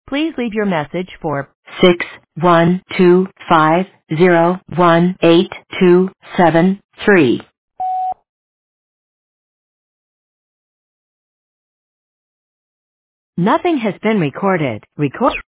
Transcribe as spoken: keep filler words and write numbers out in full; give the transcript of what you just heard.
Please leave your message for six one two five zero one eight two seven three. Nothing has been recorded. Record